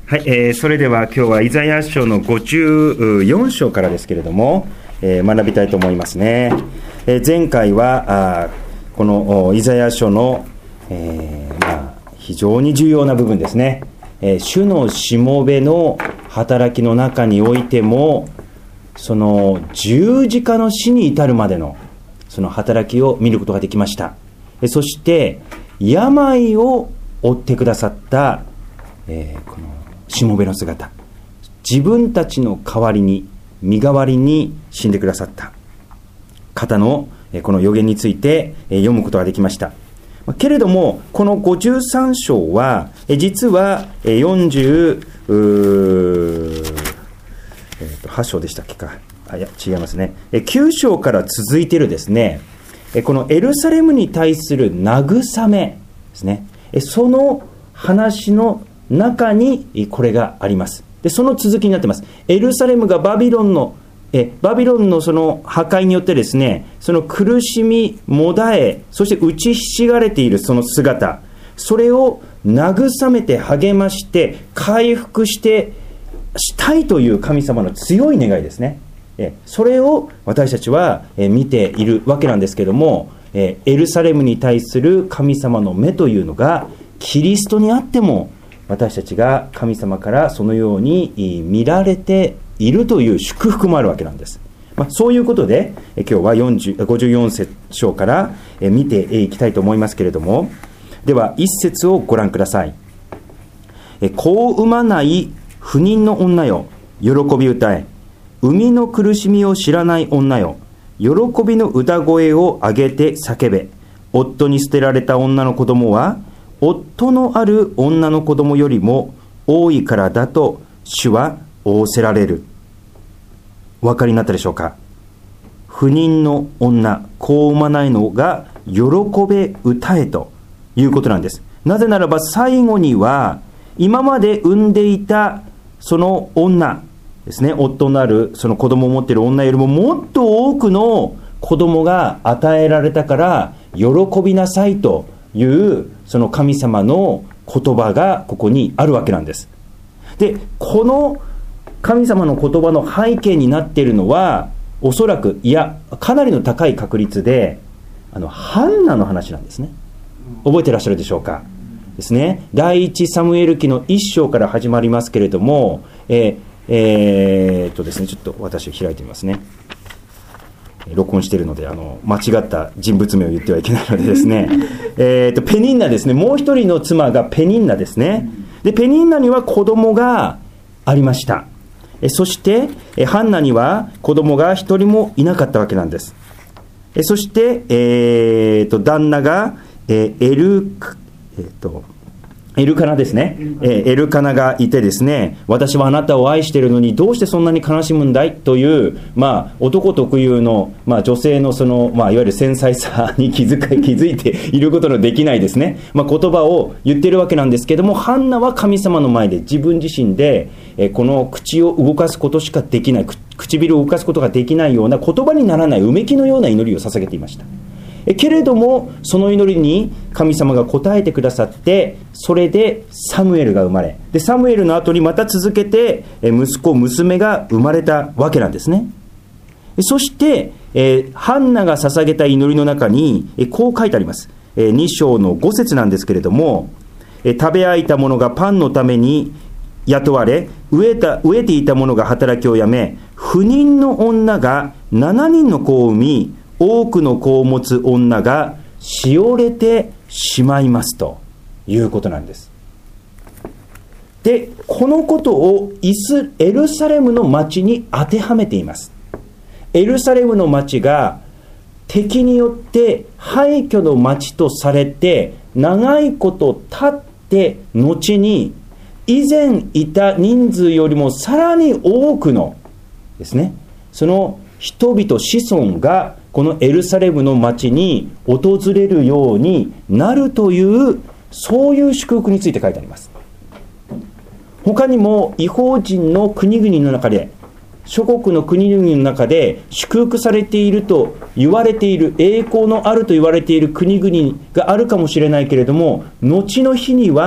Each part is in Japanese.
はい、それでは今日はイザヤ書の54章からですけれども、学びたいと思いますね。前回はこのイザヤ書の、非常に重要な部分ですね。主のしもべの働きの中においても、その十字架の死に至るまでのその働きを見ることができました。そして病を負ってくださった、このしもべの姿、自分たちの代わりに身代わりに死んでくださった方のこの予言について読むことができました。けれどもこの53章は実は48章でしたっけか、いや違いますね、9章から続いているですね、このエルサレムに対する慰めですね、その話の中にこれがあります。でその続きになっています。エルサレムがバビロンのその破壊によってですね、その苦しみもだえ、そして打ちひしがれているその姿、それを慰めて励まして回復してしたいという神様の強い願いですね。それを私たちは見ているわけなんですけども、エルサレムに対する神様の目というのがキリストにあっても私たちが神様からそのように見られているという祝福もあるわけなんです。そういうことで今日は54章から見ていきたいと思いますけれども、では一節をご覧ください。子を産まない不妊の女よ、喜び歌え。産みの苦しみを知らない女よ、喜びの歌声を上げて叫べ。夫に捨てられた女の子供は夫のある女の子供よりも多いからだと主は仰せられる。お分かりになったでしょうか。不妊の女、子を産まないのが喜べ歌えということなんです。なぜならば最後には今まで産んでいたその女ですね、夫のあるその子供を持っている女よりももっと多くの子供が与えられたから喜びなさいというその神様の言葉がここにあるわけなんです。でこの神様の言葉の背景になっているのはおそらくかなりの高い確率でハンナの話なんですね。覚えてらっしゃるでしょうかですね。第一サムエル記の1章から始まりますけれども、ですね、ちょっと私開いてみますね。録音しているので間違った人物名を言ってはいけないのでですねペニンナですね、もう一人の妻がペニンナですね。でペニンナには子供がありました。そしてハンナには子供が一人もいなかったわけなんです。そして旦那がエルカナですね、エルカナがいてですね、私はあなたを愛しているのにどうしてそんなに悲しむんだいという、男特有の、女性のいわゆる繊細さに気づいていることのできないですね、言葉を言っているわけなんですけども、ハンナは神様の前で自分自身でこの口を動かすことしかできない、唇を動かすことができないような言葉にならないうめきのような祈りを捧げていました。けれどもその祈りに神様が応えてくださって、それでサムエルが生まれ、でサムエルの後にまた続けて息子娘が生まれたわけなんですね。そしてハンナが捧げた祈りの中にこう書いてあります。2章の5節なんですけれども、食べ飽いた者がパンのために雇われ、飢えていた者が働きをやめ、不妊の女が7人の子を産み、多くの子を持つ女がしおれてしまいますということなんです。でこのことをエルサレムの町に当てはめています。エルサレムの町が敵によって廃墟の町とされて長いこと経って後に以前いた人数よりもさらに多くのですね、その人々子孫がこのエルサレムの町に訪れるようになるという、そういう祝福について書いてあります。他にも異邦人の国々の中で、諸国の国々の中で祝福されていると言われている、栄光のあると言われている国々があるかもしれないけれども、後の日には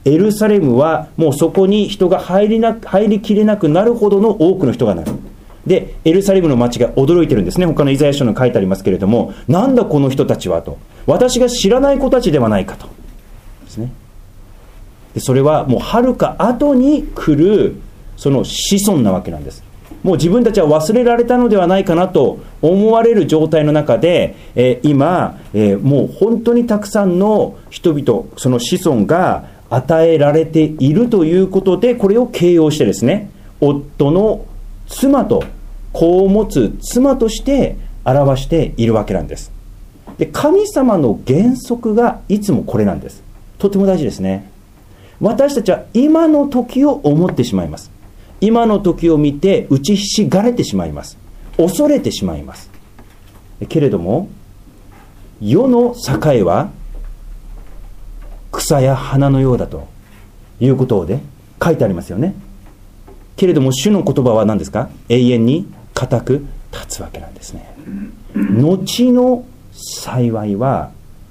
エルサレムはもうそこに人が入りきれなくなるほどの多くの人がなる。でエルサレムの町が驚いてるんですね。他のイザヤ書に書いてありますけれども、なんだこの人たちはと、私が知らない子たちではないかとですね。でそれはもうはるか後に来るその子孫なわけなんです。もう自分たちは忘れられたのではないかなと思われる状態の中で、今、もう本当にたくさんの人々、その子孫が与えられているということで、これを形容してですね、夫の妻と子を持つ妻として表しているわけなんです。で神様の原則がいつもこれなんです。とても大事ですね。私たちは今の時を思ってしまいます。今の時を見て打ちひしがれてしまいます。恐れてしまいます。けれども世の境は草や花のようだということで書いてありますよね。けれども主の言葉は何ですか？永遠に固く立つわけなんですね。後の幸いは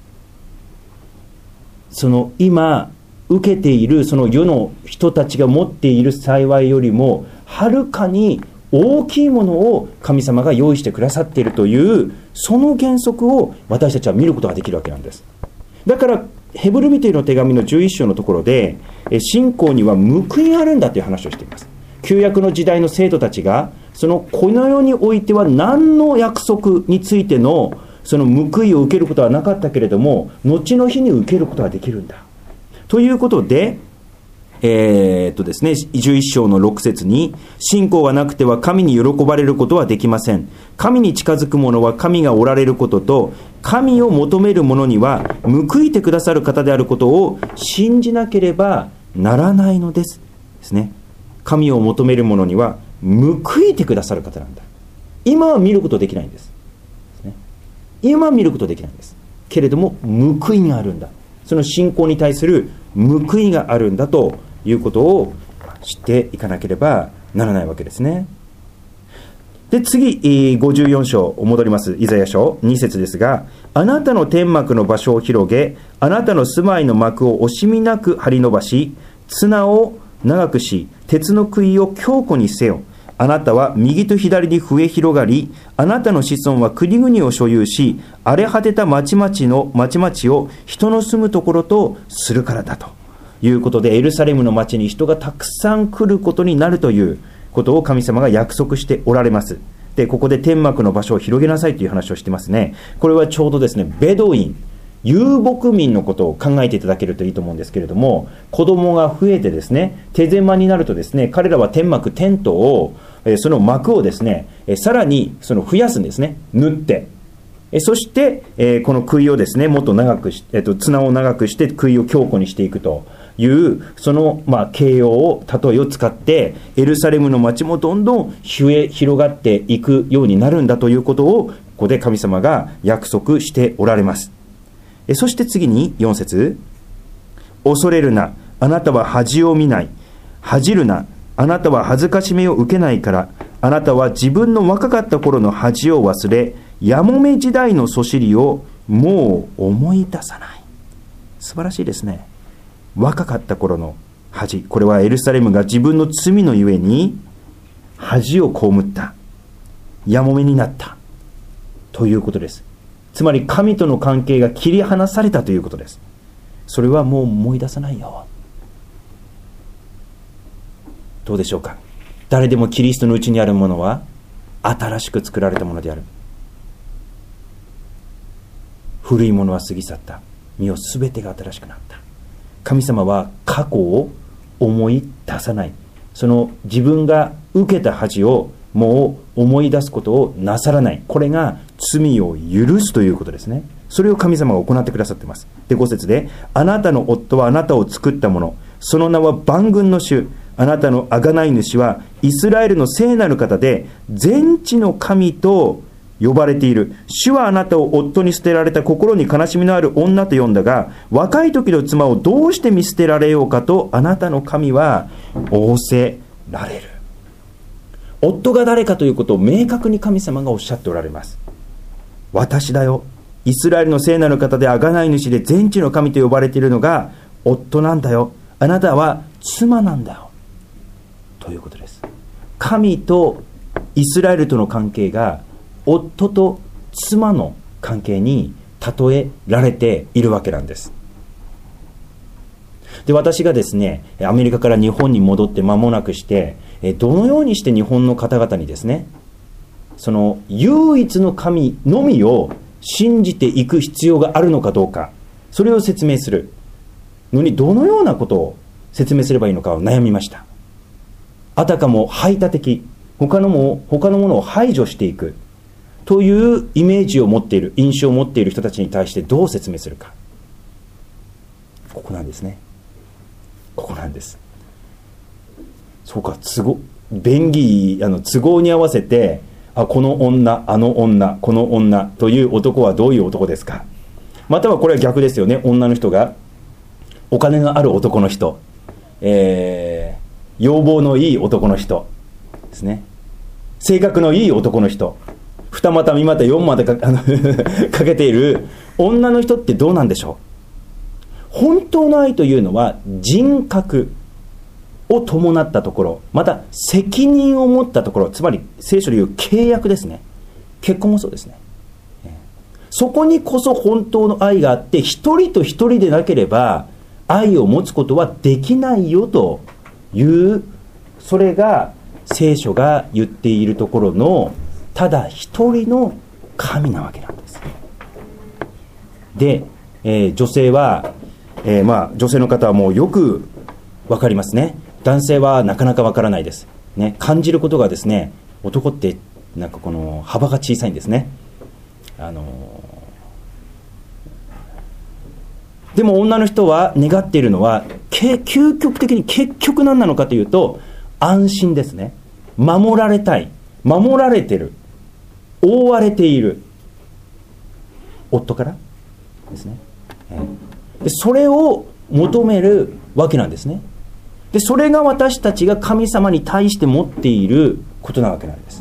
その今受けているその世の人たちが持っている幸いよりもはるかに大きいものを神様が用意してくださっているというその原則を私たちは見ることができるわけなんです。だからヘブル人への手紙の11章のところで信仰には報いがあるんだという話をしています。旧約の時代の生徒たちがそのこの世においては何の約束についてのその報いを受けることはなかったけれども、後の日に受けることができるんだということで、ですね、11章の6節に、信仰がなくては神に喜ばれることはできません。神に近づく者は神がおられることと、神を求める者には報いてくださる方であることを信じなければならないのですですね。神を求める者には報いてくださる方なんだ。今は見ることできないんです。今は見ることできないんです。けれども報いがあるんだ。その信仰に対する報いがあるんだということを知っていかなければならないわけですね。で次54章戻ります。イザヤ書2節ですが、あなたの天幕の場所を広げ、あなたの住まいの幕を惜しみなく張り伸ばし、綱を長くし、鉄の杭を強固にせよ。あなたは右と左に増え広がり、あなたの子孫は国々を所有し、荒れ果てた町々を人の住むところとするからだということで、エルサレムの町に人がたくさん来ることになるということを神様が約束しておられます。でここで天幕の場所を広げなさいという話をしてますね。これはちょうどですね、ベドイン遊牧民のことを考えていただけるといいと思うんですけれども、子供が増えてですね、手狭になるとですね、彼らはテントをその幕をですね、さらにその増やすんですね。縫って、そしてこの杭をですね、もっと長く綱を長くして杭を強固にしていくというその形容を例えを使って、エルサレムの町もどんどん広がっていくようになるんだということをここで神様が約束しておられます。そして次に4節、恐れるな、あなたは恥を見ない。恥じるな、あなたは恥ずかしめを受けないから。あなたは自分の若かった頃の恥を忘れ、やもめ時代のそしりをもう思い出さない。素晴らしいですね。若かった頃の恥、これはエルサレムが自分の罪のゆえに恥を被った、やもめになったということです。つまり神との関係が切り離されたということです。それはもう思い出さないよ。どうでしょうか。誰でもキリストのうちにあるものは新しく作られたものである。古いものは過ぎ去った。身をすべてが新しくなった。神様は過去を思い出さない。その自分が受けた恥をもう思い出すことをなさらない。これが罪を許すということですね。それを神様が行ってくださっています。で5節で、あなたの夫はあなたを作ったもの、その名は万軍の主、あなたの贖い主はイスラエルの聖なる方で、全地の神と呼ばれている。主はあなたを夫に捨てられた心に悲しみのある女と呼んだが、若い時の妻をどうして見捨てられようかとあなたの神は仰せられる。夫が誰かということを明確に神様がおっしゃっておられます。私だよ。イスラエルの聖なる方で贖い主で全地の神と呼ばれているのが夫なんだよ。 あなたは妻なんだよということです。神とイスラエルとの関係が夫と妻の関係に例えられているわけなんです。で、私がですね、アメリカから日本に戻って間もなくして、どのようにして日本の方々にですね、その唯一の神のみを信じていく必要があるのかどうか、それを説明するのにどのようなことを説明すればいいのかを悩みました。あたかも排他的、他のものを排除していくというイメージを持っている、印象を持っている人たちに対してどう説明するか。ここなんですね。ここなんです。そうか、便宜都合に合わせて、この女、あの女、この女という男はどういう男ですか。またはこれは逆ですよね。女の人がお金がある男の人、要望のいい男の人ですね。性格のいい男の人、二股三股四股かけている女の人ってどうなんでしょう。本当の愛というのは人格を伴ったところ、また責任を持ったところ、つまり聖書でいう契約ですね。結婚もそうですね。そこにこそ本当の愛があって、一人と一人でなければ愛を持つことはできないよという、それが聖書が言っているところのただ一人の神なわけなんです。で、女性は、女性の方はもうよくわかりますね。男性はなかなかわからないです、ね、感じることがですね、男ってなんかこの幅が小さいんですね。でも女の人は願っているのは究極的に結局何なのかというと、安心ですね。守られたい、守られてる、覆われている夫からですね。でそれを求めるわけなんですね。でそれが私たちが神様に対して持っていることなわけなんです。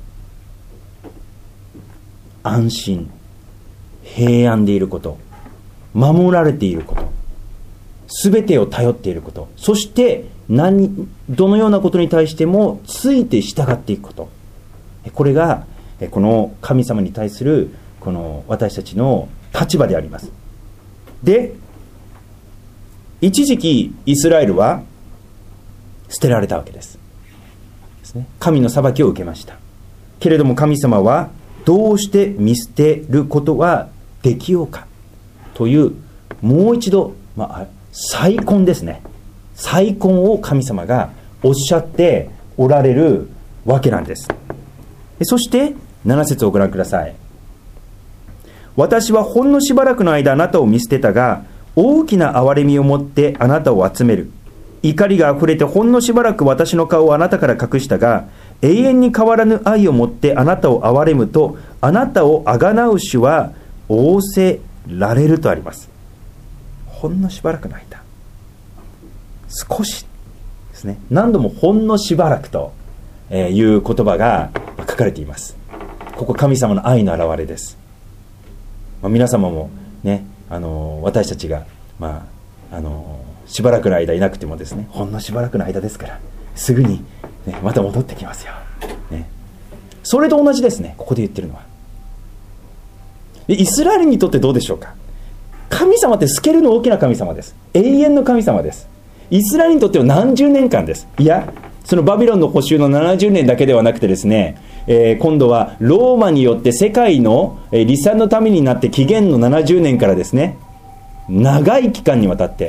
安心、平安でいること、守られていること、すべてを頼っていること、そしてどのようなことに対してもついて従っていくこと、これがこの神様に対するこの私たちの立場であります。で、一時期イスラエルは捨てられたわけです。神の裁きを受けました。けれども神様はどうして見捨てることはできようかという、もう一度、再婚ですね。再婚を神様がおっしゃっておられるわけなんです。そして7節をご覧ください。私はほんのしばらくの間あなたを見捨てたが、大きな憐れみを持ってあなたを集める。怒りがあふれてほんのしばらく私の顔をあなたから隠したが、永遠に変わらぬ愛を持ってあなたを憐れむと、あなたをあがなう主は仰せられるとあります。ほんのしばらくの間、少しですね。何度もほんのしばらくという言葉が書かれています。ここ神様の愛の表れです。皆様もね、私たちがしばらくの間いなくてもですね、ほんのしばらくの間ですからすぐに、ね、また戻ってきますよ、ね、それと同じですね。ここで言ってるのはイスラエルにとってどうでしょうか。神様ってスケールの大きな神様です。永遠の神様です。イスラエルにとっては何十年間です。いや、そのバビロンの捕囚の70年だけではなくてですね、今度はローマによって世界の離散のためになって紀元の70年からですね、長い期間にわたって、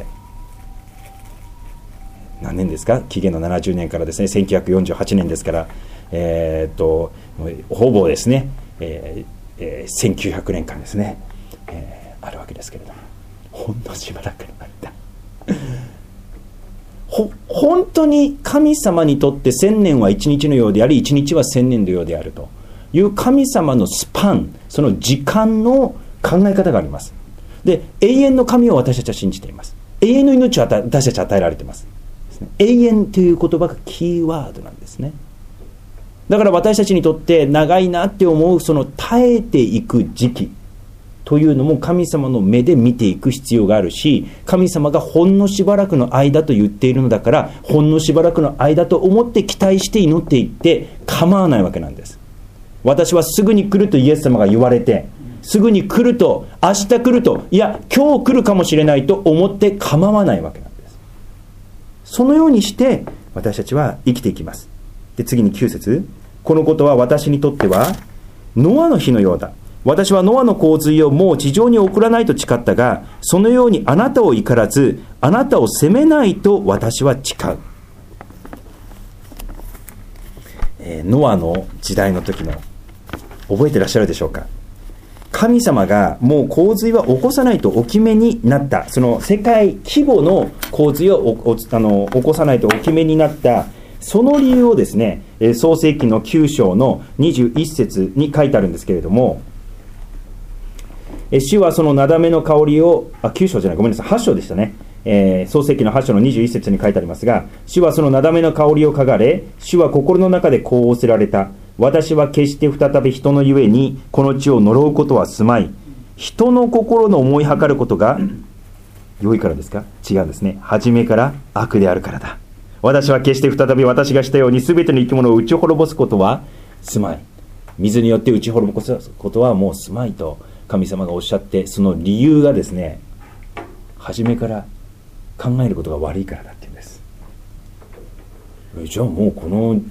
何年ですか、紀元の70年からですね、1948年ですから、ほぼですね、1900年間ですね、あるわけですけれども、ほんのしばらくの間本当に神様にとって1000年は1日のようであり、1日は1000年のようであるという神様のスパン、その時間の考え方があります。で、永遠の神を私たちは信じています。永遠の命を私たちは与えられています。永遠という言葉がキーワードなんですね。だから私たちにとって長いなって思うその耐えていく時期というのも神様の目で見ていく必要があるし、神様がほんのしばらくの間と言っているのだから、ほんのしばらくの間と思って期待して祈っていって構わないわけなんです。私はすぐに来るとイエス様が言われて、すぐに来ると、明日来ると、いや今日来るかもしれないと思って構わないわけなんです。そのようにして私たちは生きていきます。で、次に9節、このことは私にとってはノアの日のようだ。私はノアの洪水をもう地上に送らないと誓ったが、そのようにあなたを怒らず、あなたを責めないと私は誓う。ノアの時代の時の、覚えてらっしゃるでしょうか。神様がもう洪水は起こさないとお決めになった、その世界規模の洪水を起こさないとお決めになった、その理由をですね、創世記の9章の21節に書いてあるんですけれども、主はそのなだめの香りを、9章じゃない、ごめんなさい、8章でしたね。創世記の8章の21節に書いてありますが、主はそのなだめの香りを嗅がれ、主は心の中でこう仰せられた。私は決して再び人のゆえにこの地を呪うことはすまい。人の心の思いはかることが良いからですか？違うんですね。初めから悪であるからだ。私は決して再び私がしたように全ての生き物を打ち滅ぼすことはすまい。水によって打ち滅ぼすことはもうすまいと神様がおっしゃって、その理由がですね、初めから考えることが悪いからだって言うんです。じゃあもうこの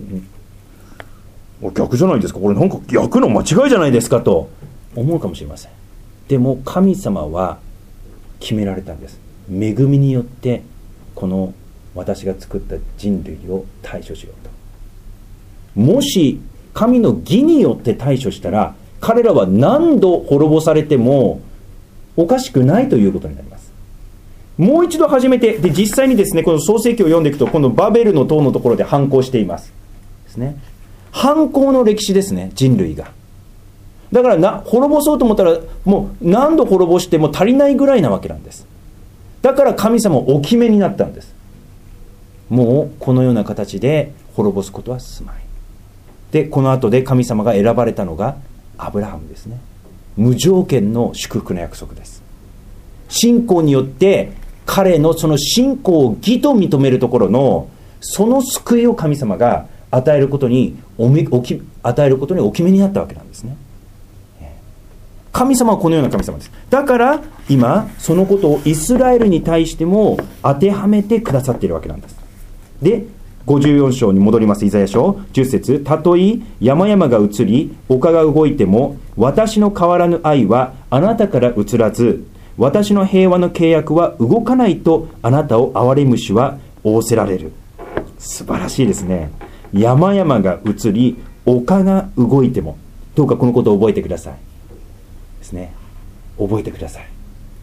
逆じゃないですか、これなんか逆の間違いじゃないですかと思うかもしれません。でも神様は決められたんです。恵みによってこの私が作った人類を対処しようと。もし神の義によって対処したら、彼らは何度滅ぼされてもおかしくないということになります。もう一度始めて、で実際にですね、この創世記を読んでいくと、このバベルの塔のところで反抗していますですね。反抗の歴史ですね、人類が。だから滅ぼそうと思ったらもう何度滅ぼしても足りないぐらいなわけなんです。だから神様お決めになったんです。もうこのような形で滅ぼすことはすまい。でこの後で神様が選ばれたのがアブラハムですね。無条件の祝福の約束です。信仰によって彼のその信仰を義と認めるところのその救いを神様が与えることにお決めになったわけなんですね。神様はこのような神様です。だから今そのことをイスラエルに対しても当てはめてくださっているわけなんです。で54章に戻ります。イザヤ書10節、たとえ山々が移り丘が動いても私の変わらぬ愛はあなたから移らず、私の平和の契約は動かないとあなたを憐れむ主は仰せられる。素晴らしいですね。山々が移り丘が動いても、どうかこのことを覚えてくださいですね。覚えてください。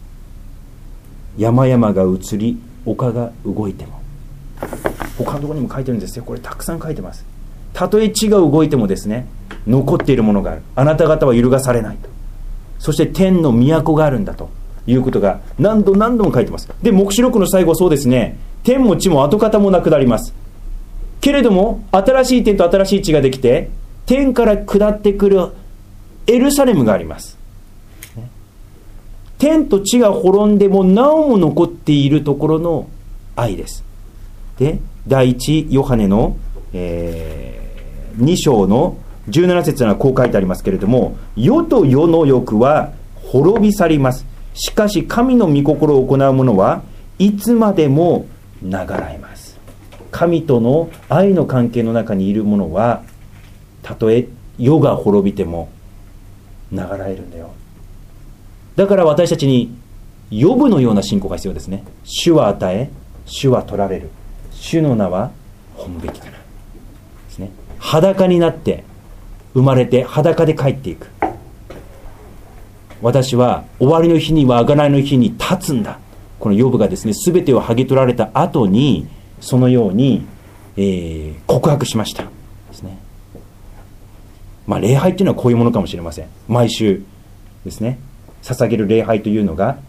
山々が移り丘が動いても、他のところにも書いてるんですよ。これたくさん書いてます。たとえ地が動いてもですね、残っているものがある。あなた方は揺るがされないと。そして天の都があるんだということが何度も書いてます。で黙示録の最後はそうですね、天も地も跡形もなくなります。けれども新しい天と新しい地ができて、天から下ってくるエルサレムがあります。天と地が滅んでもなおも残っているところの愛です。で第一ヨハネの、2章の17節にはこう書いてありますけれども、世と世の欲は滅び去ります。しかし神の御心を行う者はいつまでも流らえます。神との愛の関係の中にいる者は、たとえ世が滅びても流らえるんだよ。だから私たちにヨブのような信仰が必要ですね。主は与え、主は取られる。主の名は本べきかなですね。裸になって生まれて裸で帰っていく。私は終わりの日には贖いの日に立つんだ。このヨブがですね、全てを剥ぎ取られた後にそのように、告白しましたですね。礼拝っていうのはこういうものかもしれません。毎週ですね、捧げる礼拝というのが、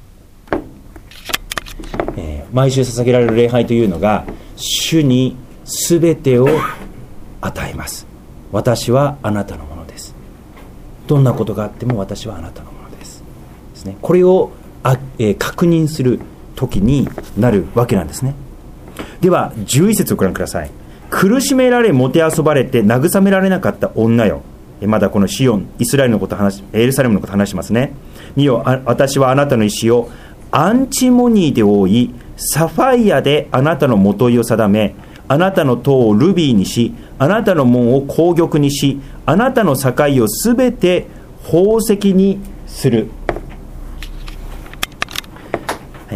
毎週捧げられる礼拝というのが、主に全てを与えます。私はあなたのものです。どんなことがあっても私はあなたのものです。 ですね。これを確認する時になるわけなんですね。では11節をご覧ください。苦しめられもてあそばれて慰められなかった女よ。まだこのシオン、イスラエルのことエルサレムのこと話しますね。見よ、私はあなたの石をアンチモニーで覆い、サファイアであなたの元井を定め、あなたの塔をルビーにし、あなたの門を紅玉にし、あなたの境をすべて宝石にする。はい、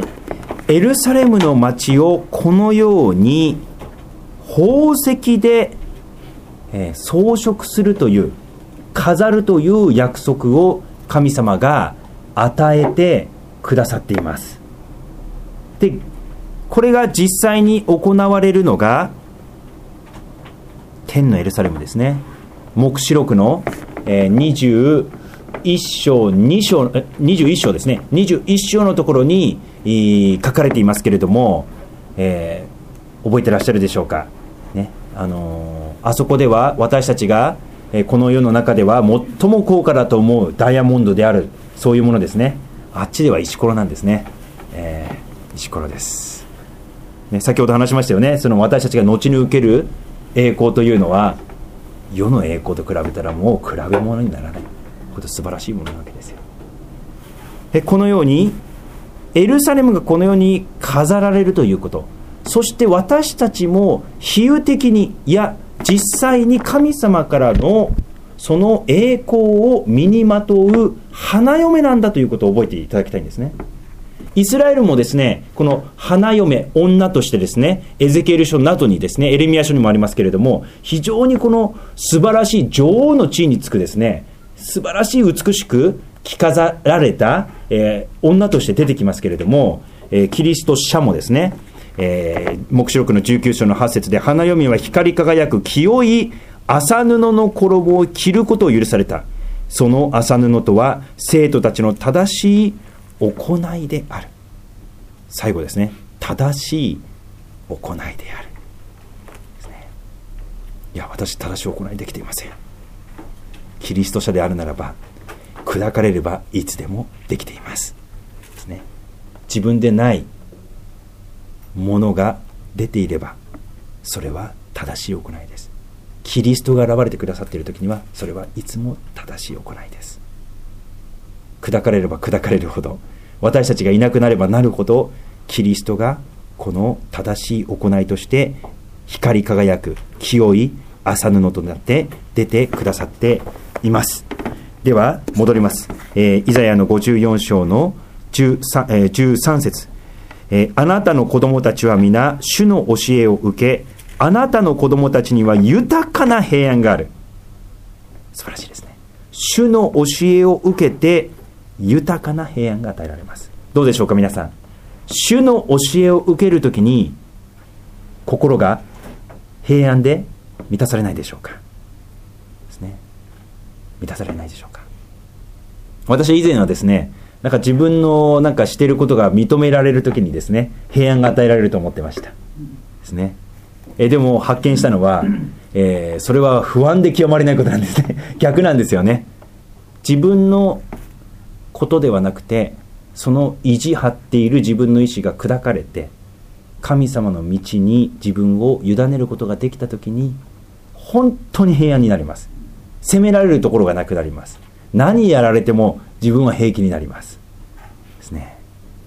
エルサレムの町をこのように宝石で、装飾するという、飾るという約束を神様が与えてくださっています。で、これが実際に行われるのが天のエルサレムですね。黙示録の21章ですね。21章のところに書かれていますけれども、覚えてらっしゃるでしょうか、ね。あそこでは私たちがこの世の中では最も高価だと思うダイヤモンドである、そういうものですね。あっちでは石ころなんですね。石ころです、ね。先ほど話しましたよね。その私たちが後に受ける栄光というのは世の栄光と比べたらもう比べ物にならないほど素晴らしいものなわけですよ。このようにエルサレムがこのように飾られるということ、そして私たちも比喩的に、いや実際に神様からのその栄光を身にまとう花嫁なんだということを覚えていただきたいんですね。イスラエルもですね、この花嫁、女としてですね、エゼキエル書などにですね、エレミヤ書にもありますけれども、非常にこの素晴らしい女王の地位につくですね、素晴らしい美しく着飾られた、女として出てきますけれども、キリスト者もですね、黙示録の19章の8節で、花嫁は光り輝く清い麻布の衣を着ることを許された。その麻布とは生徒たちの正しい行いである。最後ですね、正しい行いであるですね。いや、私正しい行いできていません。キリスト者であるならば、砕かれればいつでもできていますですね。自分でないものが出ていれば、それは正しい行いです。キリストが現れてくださっている時には、それはいつも正しい行いです。砕かれれば砕かれるほど、私たちがいなくなればなるほど、キリストがこの正しい行いとして光り輝く清い麻布となって出てくださっています。では戻ります。イザヤの54章の 13節、あなたの子供たちは皆主の教えを受け、あなたの子供たちには豊かな平安がある。素晴らしいですね。主の教えを受けて豊かな平安が与えられます。どうでしょうか皆さん。主の教えを受けるときに心が平安で満たされないでしょうかですね。満たされないでしょうか。私以前はですね、なんか自分のなんかしていることが認められるときにですね、平安が与えられると思ってましたですね。でも発見したのは、それは不安で極まりないことなんですね。逆なんですよね。自分のことではなくて、その意地張っている自分の意志が砕かれて、神様の道に自分を委ねることができたときに、本当に平安になります。責められるところがなくなります。何やられても自分は平気になりますですね。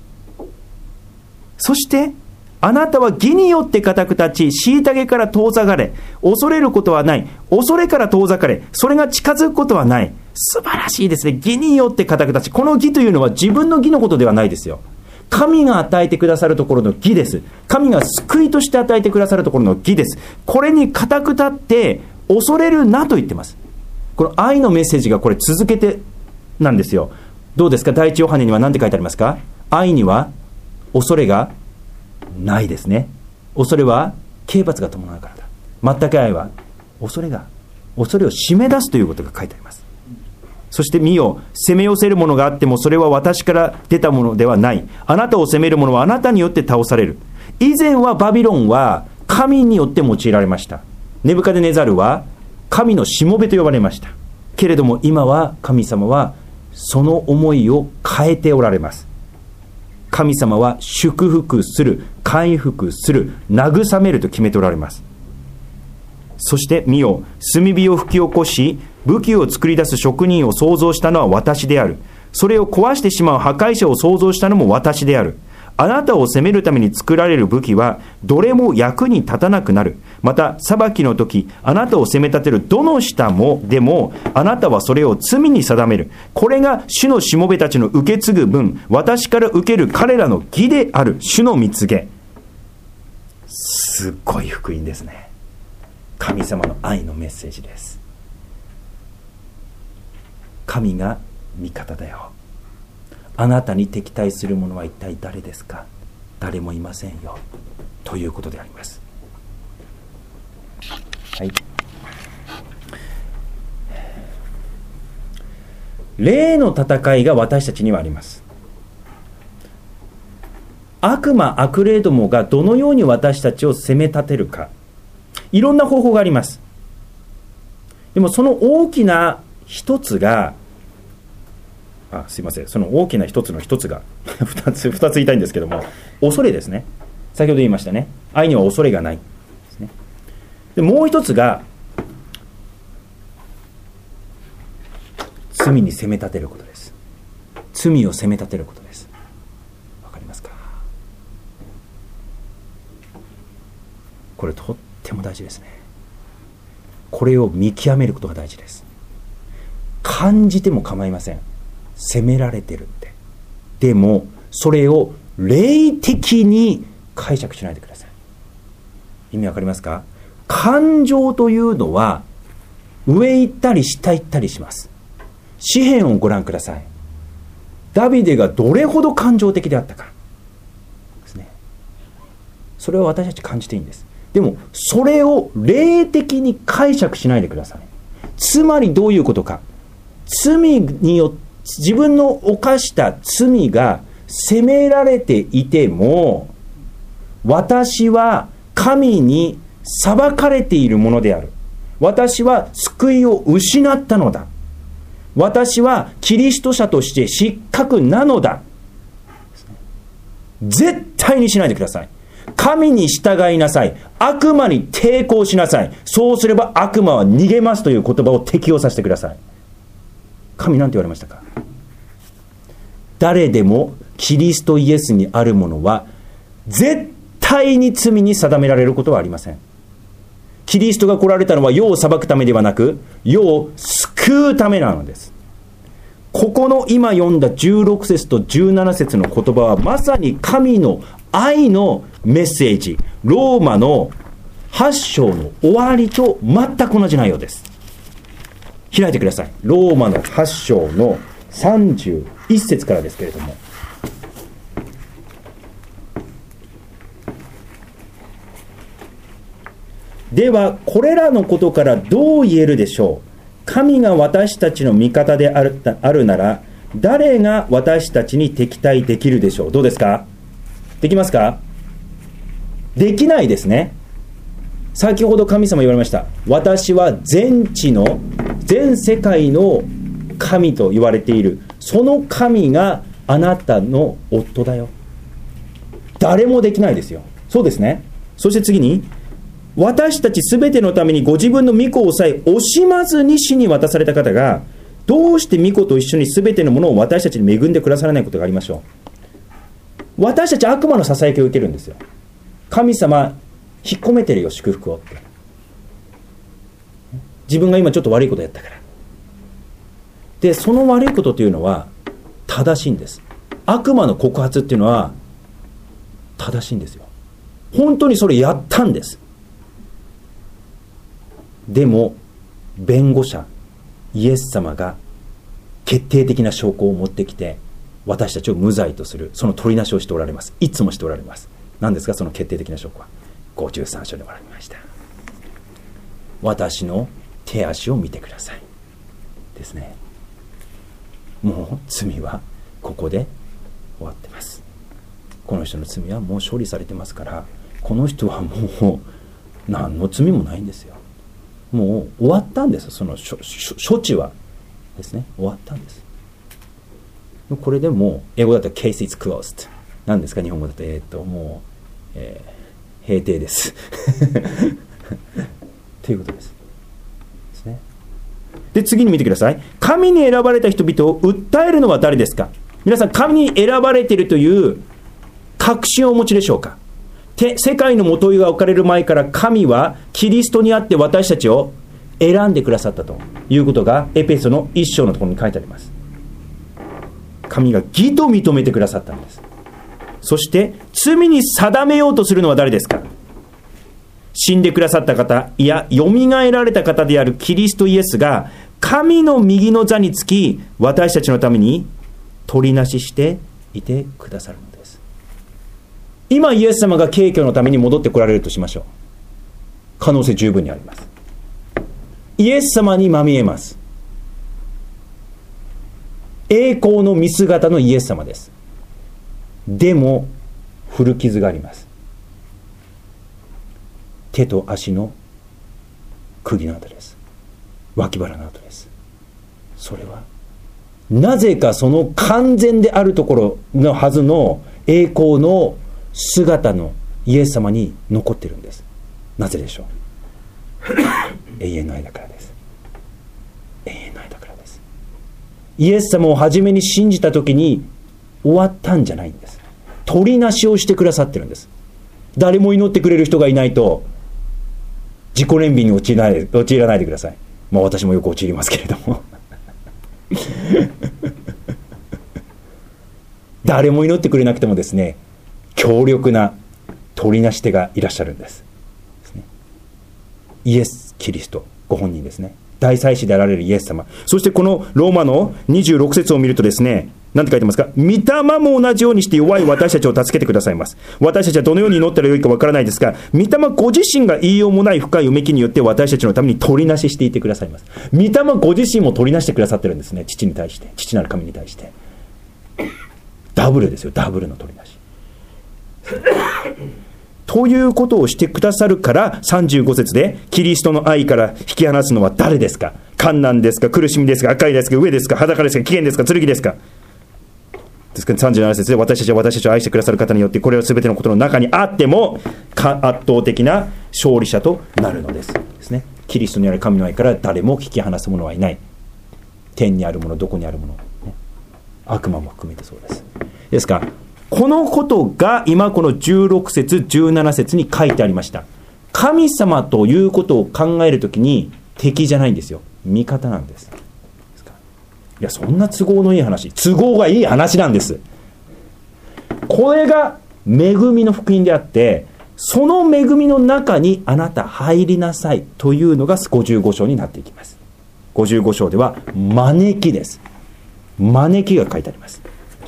そしてあなたは義によって固く立ち、虐げから遠ざかれ、恐れることはない。恐れから遠ざかれ、それが近づくことはない。素晴らしいですね。義によって固く立ち。この義というのは自分の義のことではないですよ。神が与えてくださるところの義です。神が救いとして与えてくださるところの義です。これに固く立って恐れるなと言ってます。この愛のメッセージがこれ続けてなんですよ。どうですか。第一ヨハネには何て書いてありますか。愛には恐れがないですね。恐れは刑罰が伴うからだ。全く愛は恐れを締め出すということが書いてあります。そして見よ、責め寄せるものがあってもそれは私から出たものではない。あなたを責めるものはあなたによって倒される。以前はバビロンは神によって用いられました。ネブカデネザルは神のしもべと呼ばれましたけれども、今は神様はその思いを変えておられます。神様は祝福する、回復する、慰めると決めておられます。そして見よ、炭火を吹き起こし武器を作り出す職人を創造したのは私である。それを壊してしまう破壊者を創造したのも私である。あなたを責めるために作られる武器はどれも役に立たなくなる。また裁きの時、あなたを責め立てるどの舌もでもあなたはそれを罪に定める。これが主のしもべたちの受け継ぐ分、私から受ける彼らの義である。主の御告げ。すっごい福音ですね。神様の愛のメッセージです。神が味方だよ。あなたに敵対する者は一体誰ですか。誰もいませんよ、ということであります。はい。霊の戦いが私たちにはあります。悪魔悪霊どもがどのように私たちを責め立てるか、いろんな方法があります。でもその大きな一つが、すいません、その大きな一つの一つが二つ言いたいんですけども、恐れですね。先ほど言いましたね。愛には恐れがないですね。でもう一つが罪に責め立てることです。罪を責め立てることです。わかりますか。これとっても大事ですね。これを見極めることが大事です。感じても構いません。責められてるって。でもそれを霊的に解釈しないでください。意味わかりますか。感情というのは上行ったり下行ったりします。詩篇をご覧ください。ダビデがどれほど感情的であったかですね。それを私たち感じていいんです。でもそれを霊的に解釈しないでください。つまりどういうことか。罪によって自分の犯した罪が責められていても、私は神に裁かれているものである。私は救いを失ったのだ。私はキリスト者として失格なのだ。絶対にしないでください。神に従いなさい。悪魔に抵抗しなさい。そうすれば悪魔は逃げますという言葉を適用させてください。神なんて言われましたか。誰でもキリストイエスにあるものは絶対に罪に定められることはありません。キリストが来られたのは世を裁くためではなく、世を救うためなのです。ここの今読んだ16節と17節の言葉はまさに神の愛のメッセージ、ローマの8章の終わりと全く同じ内容です。開いてください。ローマの8章の31節からですけれども、ではこれらのことからどう言えるでしょう。神が私たちの味方であるなら、誰が私たちに敵対できるでしょう。どうですか。できますか。できないですね。先ほど神様言われました。私は全地の全世界の神と言われている。その神があなたの夫だよ。誰もできないですよ。そうですね。そして次に、私たちすべてのためにご自分の御子をさえ惜しまずに死に渡された方が、どうして御子と一緒にすべてのものを私たちに恵んでくださらないことがありましょう。私たち悪魔のささやきを受けるんですよ。神様引っ込めてるよ、祝福をって。自分が今ちょっと悪いことやったから。でその悪いことというのは正しいんです。悪魔の告発っていうのは正しいんですよ。本当にそれやったんです。でも弁護者イエス様が決定的な証拠を持ってきて私たちを無罪とする、その取りなしをしておられます。いつもしておられます。何ですか、その決定的な証拠は。53章でおられました。私の手足を見てくださいですね。もう罪はここで終わってます。この人の罪はもう処理されてますから、この人はもう何の罪もないんですよ。もう終わったんです。その処置はですね、終わったんです。 これでも英語だと case is closed なんですか、日本語だともう、閉廷ですということですね。で次に見てください。神に選ばれた人々を訴えるのは誰ですか。皆さん、神に選ばれているという確信をお持ちでしょうか。世界の元いが置かれる前から神はキリストにあって私たちを選んでくださったということがエペソの1章のところに書いてあります。神が義と認めてくださったんです。そして罪に定めようとするのは誰ですか。死んでくださった方、いやよみがえられた方であるキリストイエスが神の右の座につき私たちのために取りなししていてくださるのです。今イエス様が敬虚のために戻ってこられるとしましょう。可能性十分にあります。イエス様にまみえます。栄光の見姿のイエス様です。でも古傷があります。手と足の釘の跡です。脇腹の跡です。それはなぜかその完全であるところのはずの栄光の姿のイエス様に残っているんです。なぜでしょう。永遠の愛だからです。永遠の愛だからです。イエス様を初めに信じた時に終わったんじゃないんです。取りなしをしてくださってるんです。誰も祈ってくれる人がいないと自己憐憫に陥らないでください。まあ私もよく陥りますけれども誰も祈ってくれなくてもですね、強力な取りなし手がいらっしゃるんです。イエス・キリストご本人ですね。大祭司であられるイエス様。そしてこのローマの26節を見るとですね、何て書いてますか。御霊も同じようにして弱い私たちを助けてくださいます。私たちはどのように祈ったらよいかわからないですが、御霊ご自身が言いようもない深いうめきによって私たちのために取りなししていてくださいます。御霊ご自身も取りなしてくださってるんですね。父に対して、父なる神に対してダブルですよ。ダブルの取りなしということをしてくださるから、35節でキリストの愛から引き離すのは誰ですか。患難ですか、苦しみですか、赤いですか、飢えですか、裸ですか、危険ですか、剣ですか。ですから37節で私たちは私たちを愛してくださる方によってこれは全てのことの中にあっても圧倒的な勝利者となるのですね。キリストにある神の愛から誰も引き離す者はいない。天にあるもの、どこにあるもの、ね、悪魔も含めてそうです。ですからこのことが今この16節17節に書いてありました。神様ということを考えるときに敵じゃないんですよ。味方なんです。いや、そんな都合のいい話、都合がいい話なんです。これが恵みの福音であって、その恵みの中にあなた入りなさいというのが55章になっていきます。55章では招きです。招きが書いてあります。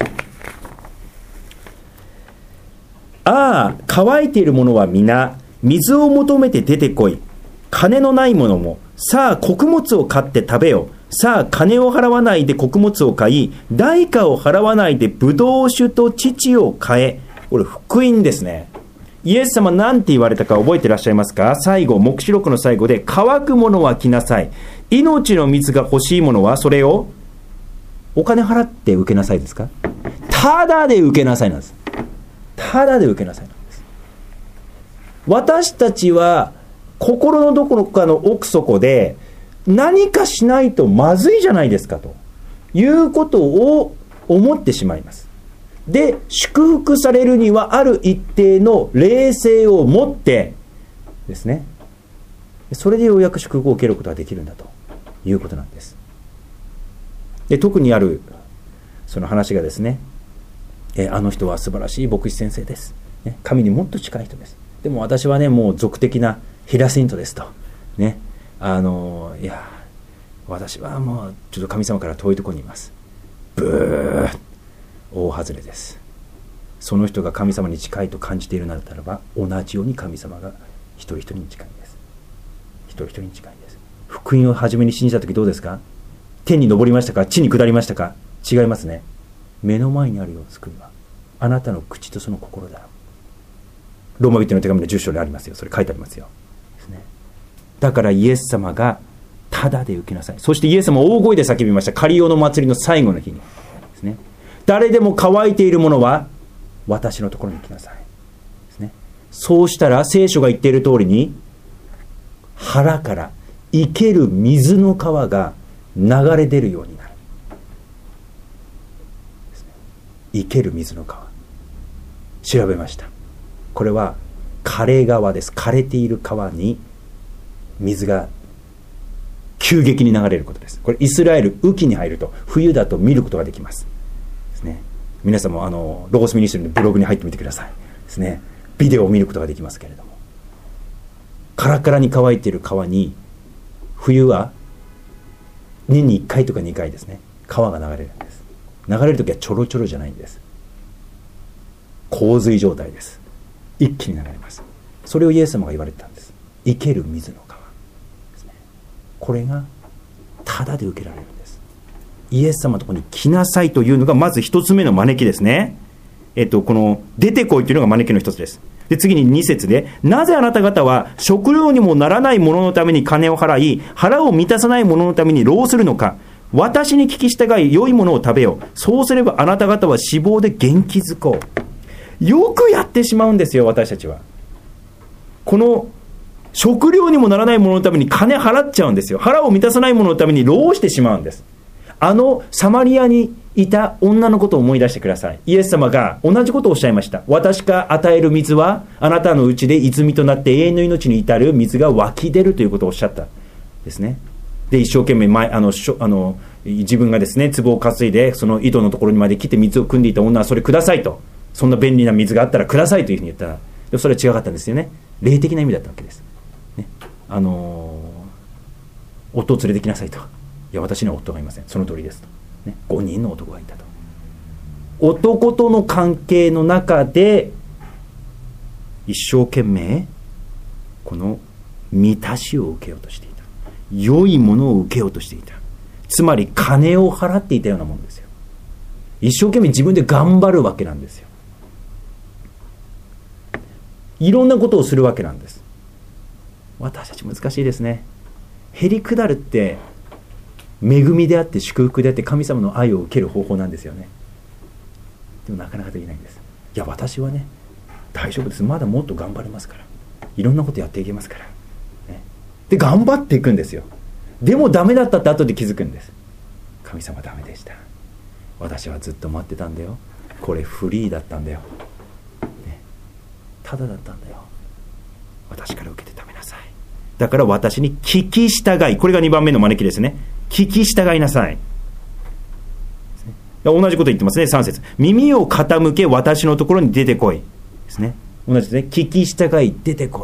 ああ、乾いているものは皆水を求めて出てこい。金のないものもさあ穀物を買って食べよ。さあ金を払わないで穀物を買い、代価を払わないでブドウ酒と乳を買え。これ福音ですね。イエス様なんて言われたか覚えてらっしゃいますか。最後、黙示録の最後で、乾くものは来なさい。命の水が欲しいものはそれをお金払って受けなさいですか。ただで受けなさいなんです。ただで受けなさいなんです。私たちは心のどこかの奥底で何かしないとまずいじゃないですかということを思ってしまいます。で、祝福されるにはある一定の霊性を持ってですね、それでようやく祝福を受けることができるんだということなんです。で、特にあるその話がですね、あの人は素晴らしい牧師先生です、ね、神にもっと近い人です。でも私はね、もう俗的なヒラセントですとね、いや私はもうちょっと神様から遠いところにいます。ブー、大外れです。その人が神様に近いと感じているならば、同じように神様が一人一人に近いんです。一人一人に近いんです。福音を初めに信じたときどうですか。天に昇りましたか、地に下りましたか。違いますね。目の前にあるよ、救いはあなたの口とその心だ。ローマ人の手紙の10章にありますよ。それ書いてありますよ、ですね。だからイエス様がただで受けなさい。そしてイエス様大声で叫びました。カリオの祭りの最後の日にですね。 誰でも乾いているものは私のところに来なさいですね。そうしたら聖書が言っている通りに腹から生ける水の川が流れ出るようになる。生ける水の川、調べました。これは枯れ川です。枯れている川に水が急激に流れることです。これイスラエル雨季に入ると冬だと見ることができますですね。皆さんもロゴスミニストリーのブログに入ってみてくださいですね。ビデオを見ることができますけれども、カラカラに乾いている川に冬は年に1回とか2回ですね、川が流れるんです。流れるときはちょろちょろじゃないんです。洪水状態です。一気に流れます。それをイエス様が言われてたんです。生ける水の川ですね。これがタダで受けられるんです。イエス様のところに来なさいというのがまず一つ目の招きですね。この出てこいというのが招きの一つです。で、次に2節で、なぜあなた方は食料にもならないもののために金を払い、腹を満たさないもののために労するのか。私に聞き従い良いものを食べよう。そうすればあなた方は脂肪で元気づこう。よくやってしまうんですよ、私たちは。この食料にもならないもののために金払っちゃうんですよ。腹を満たさないもののために労してしまうんです。サマリアにいた女のことを思い出してください。イエス様が同じことをおっしゃいました。私が与える水はあなたのうちで泉となって永遠の命に至る水が湧き出るということをおっしゃったですね。で、一生懸命自分がですね、壺を担いでその井戸のところにまで来て水を汲んでいた女は、それくださいと、そんな便利な水があったらくださいというふうに言ったら、でもそれは違かったんですよね。霊的な意味だったわけです、ね。夫を連れてきなさいと。いや、私には夫がいません。その通りですと、ね、5人の男がいたと。男との関係の中で一生懸命この満たしを受けようとしていた。良いものを受けようとしていた。つまり金を払っていたようなものですよ。一生懸命自分で頑張るわけなんですよ。いろんなことをするわけなんです。私たち難しいですね。へりくだるって恵みであって祝福であって神様の愛を受ける方法なんですよね。でもなかなかできないんです。いや、私はね、大丈夫です。まだもっと頑張れますから。いろんなことやっていけますから。ね、で、頑張っていくんですよ。でもダメだったって後で気づくんです。神様ダメでした。私はずっと待ってたんだよ。これフリーだったんだよ。ね、ただだったんだよ。私から受けて食べなさい。だから私に聞き従い。これが2番目の招きですね。聞き従いなさい。同じこと言ってますね。3節。耳を傾け私のところに出てこいですね。同じですね。聞き従い出てこ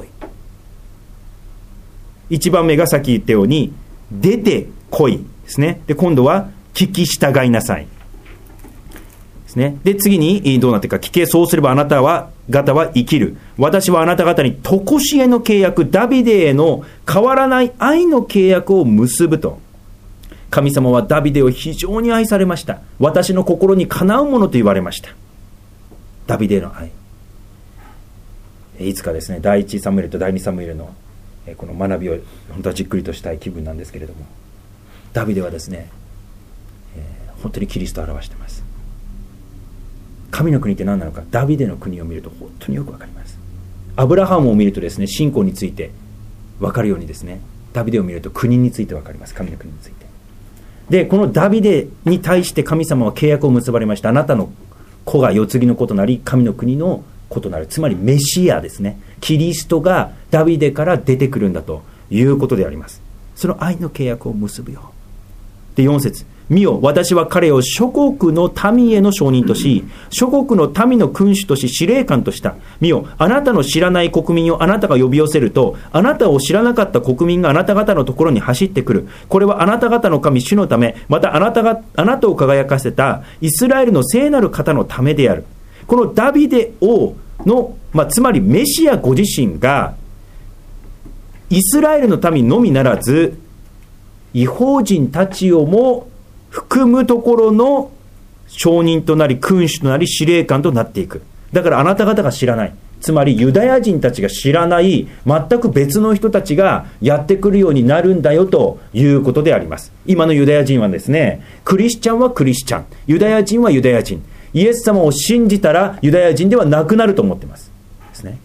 い。1番目がさっき言ったように出てこいですね。で、今度は聞き従いなさいですね。で、次にどうなっていくか。聞け、そうすればあなた方は生きる。私はあなた方に常しえの契約、ダビデへの変わらない愛の契約を結ぶと。神様はダビデを非常に愛されました。私の心にかなうものと言われました。ダビデの愛。いつかですね、第1サムエルと第2サムエルのこの学びを本当はじっくりとしたい気分なんですけれども、ダビデはですね、本当にキリストを表しています。神の国って何なのか、ダビデの国を見ると本当によくわかります。アブラハムを見るとですね、信仰についてわかるようにですね、ダビデを見ると国についてわかります。神の国について。で、このダビデに対して神様は契約を結ばれました。あなたの子が世継ぎの子となり、神の国の子となる。つまりメシアですね。キリストがダビデから出てくるんだということであります。その愛の契約を結ぶよ。で、4節。見よ、私は彼を諸国の民への証人とし、諸国の民の君主とし司令官とした。見よ、あなたの知らない国民をあなたが呼び寄せると、あなたを知らなかった国民があなた方のところに走ってくる。これはあなた方の神主のため、またあなたを輝かせたイスラエルの聖なる方のためである。このダビデ王の、つまりメシアご自身がイスラエルの民のみならず異邦人たちをも含むところの証人となり君主となり司令官となっていく。だからあなた方が知らない、つまりユダヤ人たちが知らない全く別の人たちがやってくるようになるんだよということであります。今のユダヤ人はですね、クリスチャンはクリスチャン、ユダヤ人はユダヤ人、 イエス様を信じたらユダヤ人ではなくなると思ってますですね。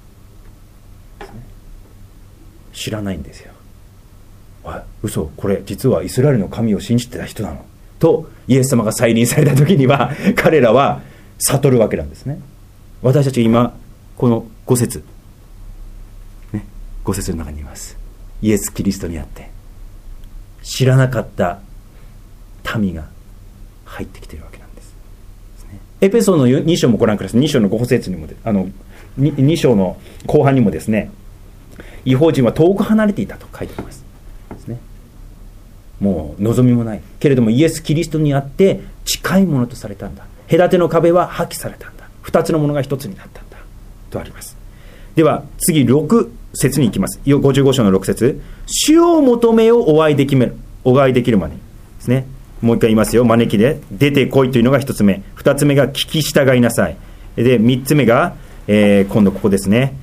知らないんですよ。嘘、これ実はイスラエルの神を信じてた人なのとイエス様が再臨された時には彼らは悟るわけなんですね。私たち今この5節、ね、5節の中にいます。イエス・キリストにあって知らなかった民が入ってきているわけなんです。エペソの2章もご覧ください。2章の5節にも2章の後半にもですね、異邦人は遠く離れていたと書いてありますですね。もう望みもないけれどもイエス・キリストにあって近いものとされたんだ。隔ての壁は破棄されたんだ。2つのものが1つになったんだとあります。では次6節に行きます。55章の6節、主を求めをお会いできるまでですね。もう一回言いますよ。招きで出てこいというのが1つ目、2つ目が聞き従いなさい。で3つ目が、今度ここですね、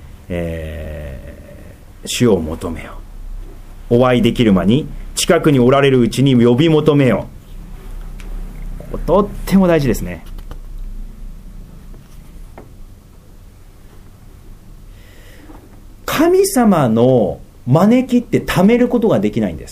主を求めよ、お会いできる間に近くにおられるうちに呼び求めよ。こことっても大事ですね。神様の招きって貯めることができないんです。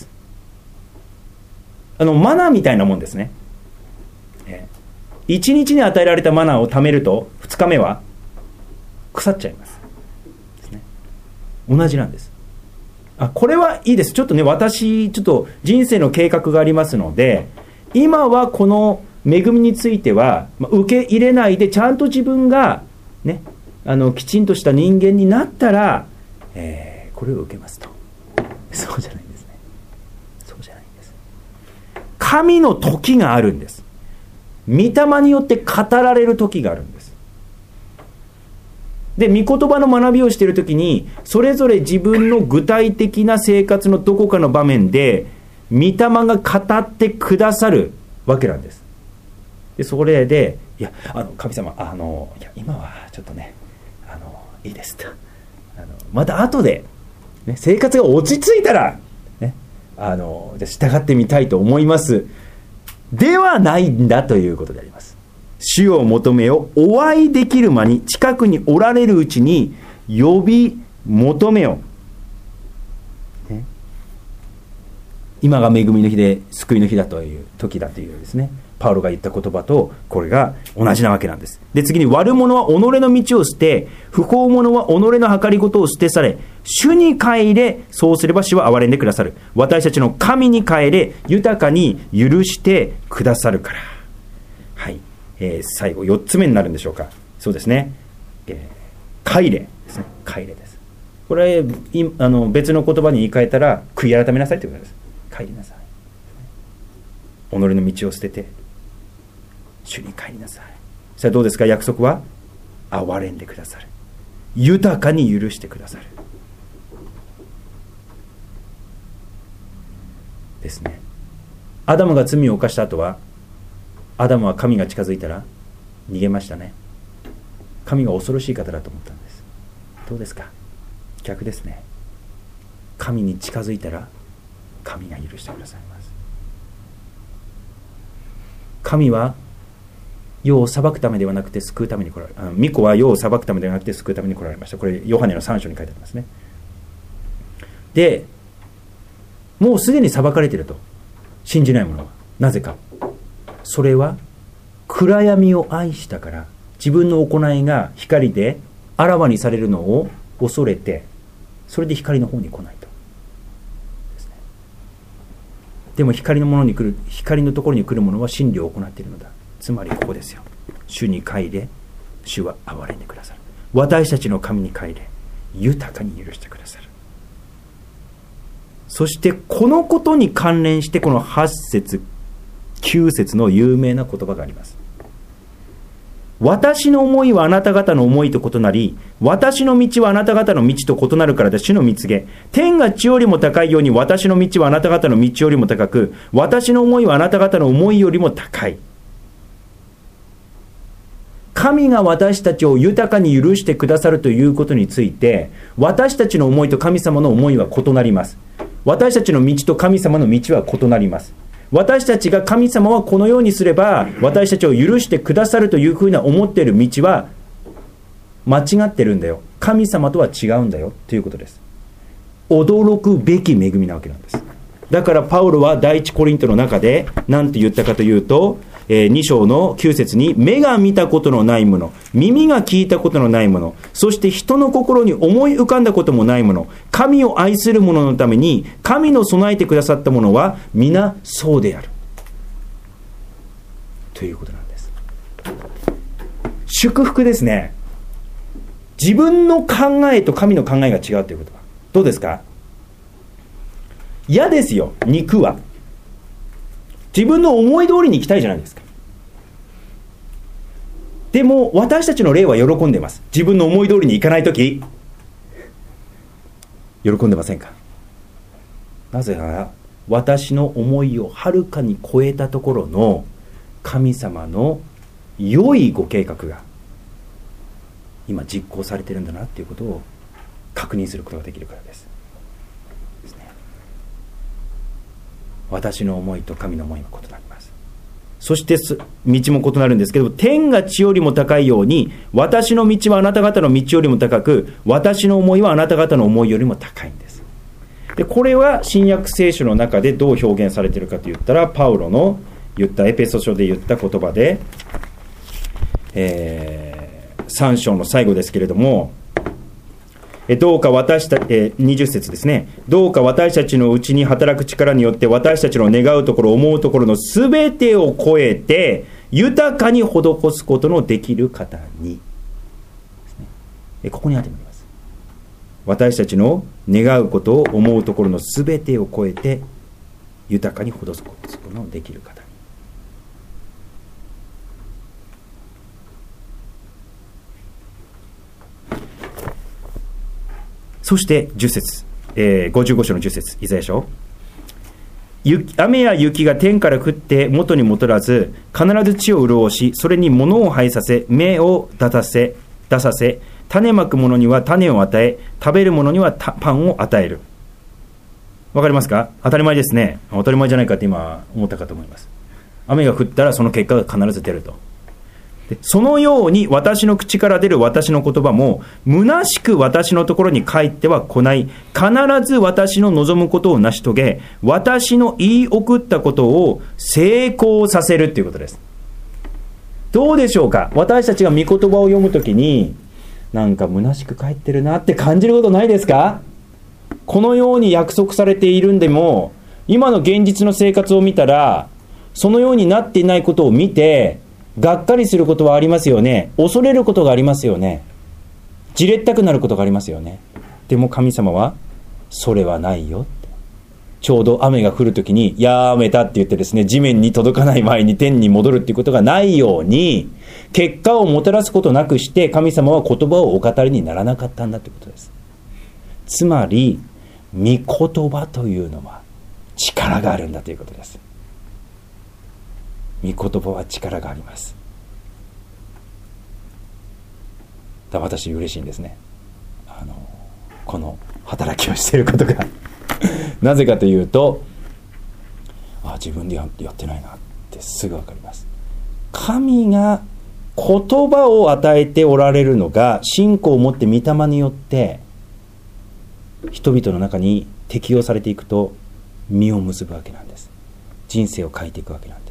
マナーみたいなもんですね。1日に与えられたマナーを貯めると2日目は腐っちゃいますですね。同じなんです。これはいいです。ちょっとね、私ちょっと人生の計画がありますので、今はこの恵みについては受け入れないで、ちゃんと自分がね、きちんとした人間になったら、これを受けますと。そうじゃないんですね。そうじゃないんです。神の時があるんです。御霊によって語られる時があるんです。で、御言葉の学びをしているときに、それぞれ自分の具体的な生活のどこかの場面で御霊が語ってくださるわけなんです。で、それで、いや、神様、いや、今はちょっとね、いいですと。また後で、ね、生活が落ち着いたら、ね、じゃあ従ってみたいと思いますではないんだということであります。主を求めよ、お会いできる間に近くにおられるうちに呼び求めよ、ね、今が恵みの日で救いの日だという時だというですね、パウロが言った言葉とこれが同じなわけなんです。で、次に、悪者は己の道を捨て、不法者は己の計りごとを捨てされ、主に帰れ、そうすれば主は憐れんでくださる。私たちの神に帰れ、豊かに許してくださるから。はい、最後4つ目になるんでしょうか。そうですね、帰れですね。帰れです。これ別の言葉に言い換えたら、悔い改めなさいということです。帰りなさい。己の道を捨てて主に帰りなさい。それはどうですか。約束は憐れんでくださる、豊かに許してくださるですね。アダムが罪を犯した後は、アダムは神が近づいたら逃げましたね。神が恐ろしい方だと思ったんです。どうですか。逆ですね。神に近づいたら神が許してくださいます。神は世を裁くためではなくて救うために来られ、御子は世を裁くためではなくて救うために来られました。これヨハネの3章に書いてありますね。で、もうすでに裁かれていると信じない者は。なぜか。それは暗闇を愛したから、自分の行いが光であらわにされるのを恐れて、それで光の方に来ないとですね。でも光のものに来る、光のところに来る者は真理を行っているのだ。つまりここですよ。主に帰れ、主は憐れんでくださる。私たちの神に帰れ、豊かに許してくださる。そしてこのことに関連して、この8節9節の有名な言葉があります。私の思いはあなた方の思いと異なり、私の道はあなた方の道と異なるからで、主の蜜げ。天が地よりも高いように、私の道はあなた方の道よりも高く、私の思いはあなた方の思いよりも高い。神が私たちを豊かに許してくださるということについて、私たちの思いと神様の思いは異なります。私たちの道と神様の道は異なります。 私たちが神様はこのようにすれば私たちを許してくださるというふうな思っている道は間違ってるんだよ、神様とは違うんだよということです。驚くべき恵みなわけなんです。だからパウロは第一コリントの中で何て言ったかというと、2章の9節に、目が見たことのないもの、耳が聞いたことのないもの、そして人の心に思い浮かんだこともないもの、神を愛する者のために神の備えてくださったものは皆そうであるということなんです。祝福ですね。自分の考えと神の考えが違うということはどうですか？嫌ですよ。肉は自分の思い通りに生きたいじゃないですか。でも私たちの霊は喜んでます。自分の思い通りにいかないとき喜んでませんか？なぜなら私の思いをはるかに超えたところの神様の良いご計画が今実行されているんだなということを確認することができるからです。私の思いと神の思いは異なります。そして道も異なるんですけど、天が地よりも高いように私の道はあなた方の道よりも高く、私の思いはあなた方の思いよりも高いんです。でこれは新約聖書の中でどう表現されているかといったら、パウロの言ったエペソ書で言った言葉で、3章の最後ですけれども、どうか20節ですね。どうか私たちのうちに働く力によって私たちの願うところ思うところのすべてを超えて豊かに施すことのできる方に、ここに当てます。私たちの願うことを思うところのすべてを超えて豊かに施すことのできる方に。そして10節、55章の10節イザヤ書、雨や雪が天から降って元に戻らず、必ず地を潤し、それに物を生えさせ、芽を出させ、種まく者には種を与え、食べる者にはパンを与える。わかりますか？当たり前ですね。当たり前じゃないかって今思ったかと思います。雨が降ったらその結果が必ず出ると。そのように私の口から出る私の言葉も虚しく私のところに帰っては来ない。必ず私の望むことを成し遂げ、私の言い送ったことを成功させるということです。どうでしょうか？私たちが御言葉を読むときになんか虚しく帰ってるなって感じることないですか？このように約束されているんでも、今の現実の生活を見たらそのようになっていないことを見てがっかりすることはありますよね。恐れることがありますよね。じれったくなることがありますよね。でも神様はそれはないよって、ちょうど雨が降るときにやめたって言ってですね、地面に届かない前に天に戻るっていうことがないように、結果をもたらすことなくして神様は言葉をお語りにならなかったんだということです。つまり御言葉というのは力があるんだということです。御言葉は力があります。私嬉しいんですね。この働きをしていることがなぜかというと、自分でやってないなってすぐ分かります。神が言葉を与えておられるのが、信仰を持って御霊によって人々の中に適用されていくと実を結ぶわけなんです。人生を変えていくわけなんです。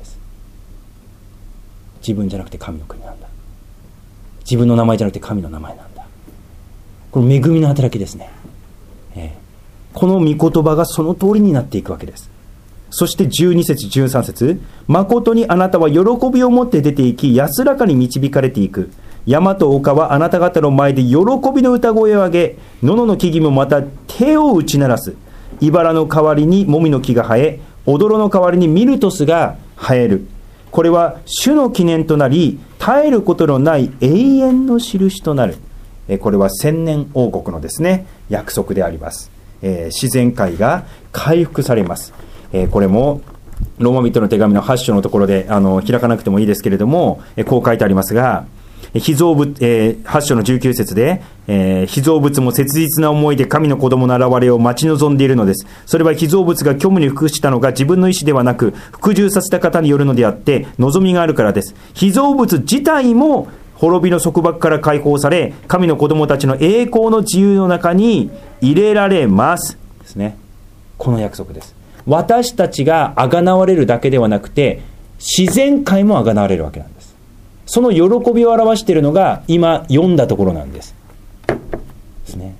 自分じゃなくて神の国なんだ。自分の名前じゃなくて神の名前なんだ。この恵みの働きですね。この御言葉がその通りになっていくわけです。そして12節13節、誠にあなたは喜びを持って出て行き、安らかに導かれていく。山と丘はあなた方の前で喜びの歌声を上げ、野々の木々もまた手を打ち鳴らす。茨の代わりにもみの木が生え、踊の代わりにミルトスが生える。これは主の記念となり、絶えることのない永遠の印となる。これは千年王国のですね、約束であります。自然界が回復されます。これもローマ人の手紙の8章のところで開かなくてもいいですけれども、こう書いてありますが、 被造物、8章の19節で、被造物も切実な思いで神の子供の現れを待ち望んでいるのです。それは被造物が虚無に服したのが自分の意思ではなく、服従させた方によるのであって、望みがあるからです。被造物自体も滅びの束縛から解放され、神の子供たちの栄光の自由の中に入れられますですね。この約束です。私たちが贖われるだけではなくて、自然界も贖われるわけなんです。その喜びを表しているのが今読んだところなんですですね。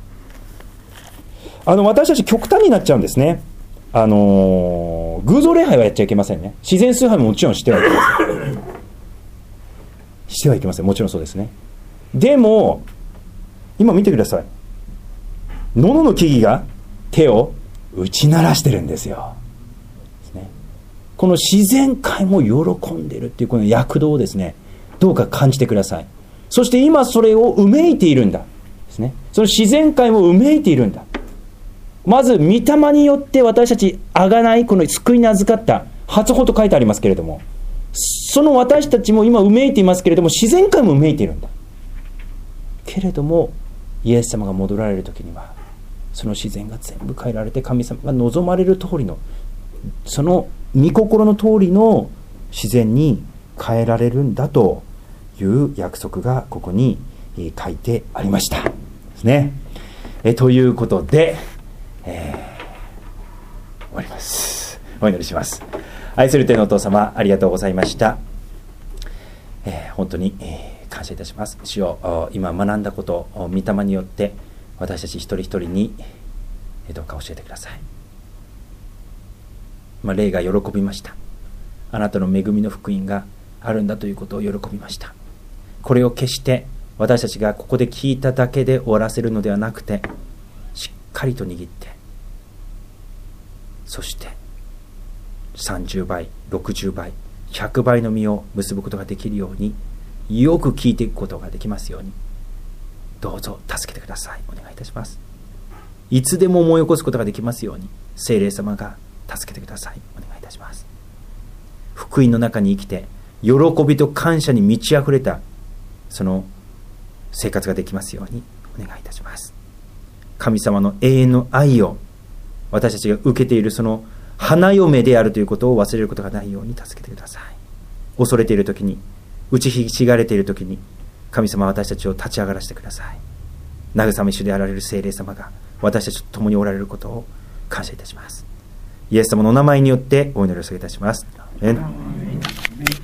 私たち極端になっちゃうんですね。偶像礼拝はやっちゃいけませんね。自然崇拝ももちろんしてはいけませんしてはいけません。もちろんそうですね。でも今見てください。野々の木々が手を打ち鳴らしてるんですよ。ですね。この自然界も喜んでいるっていうこの躍動をですね、どうか感じてください。そして今それをうめいているんだですね。その自然界もうめいているんだ。まず御霊によって私たち贖い、この救いに預かった初歩と書いてありますけれども、その私たちも今うめいていますけれども、自然界もうめいているんだけれども、イエス様が戻られる時にはその自然が全部変えられて、神様が望まれる通りの、その御心の通りの自然に変えられるんだという約束がここに書いてありましたですね。ということで、終わります。お祈りします。愛する天のお父様、ありがとうございました。本当に、感謝いたします。主よ、今学んだことを御霊によって私たち一人一人にどうか教えてください。霊が喜びました。あなたの恵みの福音があるんだということを喜びました。これを決して私たちがここで聞いただけで終わらせるのではなくて、しっかりと握って、そして30倍、60倍、100倍の実を結ぶことができるように、よく聞いていくことができますように、どうぞ助けてください。お願いいたします。いつでも思い起こすことができますように、聖霊様が助けてください。お願いいたします。福音の中に生きて、喜びと感謝に満ち溢れたその生活ができますようにお願いいたします。神様の永遠の愛を私たちが受けているその花嫁であるということを忘れることがないように助けてください。恐れているときに、打ちひしがれているときに、神様は私たちを立ち上がらせてください。慰め主であられる聖霊様が私たちと共におられることを感謝いたします。イエス様のお名前によってお祈りを捧げいたします。アーメン。